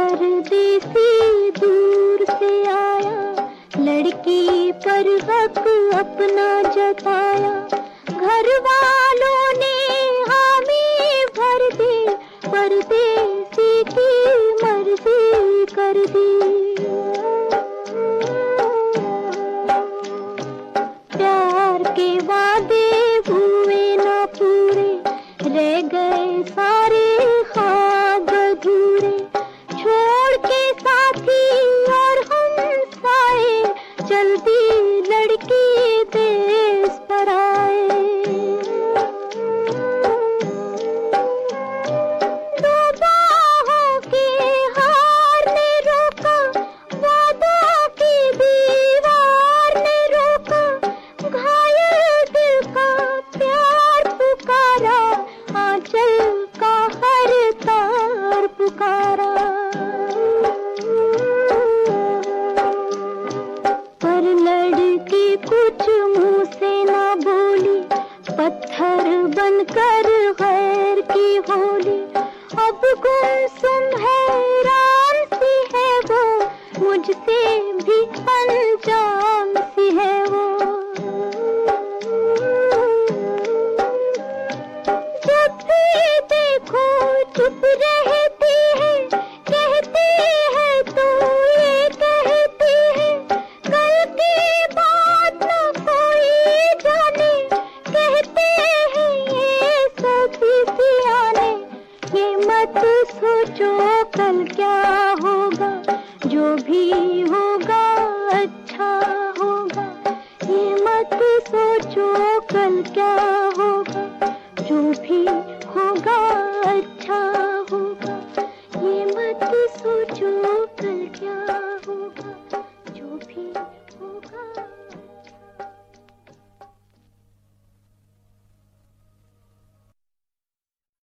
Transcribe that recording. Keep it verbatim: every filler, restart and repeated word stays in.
परदेसी दूर से आया, लड़की पर हक अपना जताया। घर वालों ने हामी भर दी, परदेसी की मर्जी कर दी। प्यार के वादे हुए ना पूरे, रह गए सारे ख्वाब अधूरे। छोड़ के साथी और हमसाए, जल्दी लड़की देश पर आए। दो बाहों के हार ने रोका, वादों की दीवार ने रोका। घायल दिल का प्यार पुकारा, आंचल का हर तार पुकारा। पर लड़की कुछ मुंह से ना बोली, पत्थर बनकर गैर की होली। अब गुमसुम हैरान सी है वो, मुझसे भी अनजान सी है वो। जब भी देखो चुप रहती है, कहती है तो ये कहती है, कल की बात न कोई जाने। कहते हैं ये सभी सियाने, ये मत सोचो कल क्या होगा, जो भी होगा अच्छा होगा। ये मत सोचो कल क्या होगा, जो भी होगा अच्छा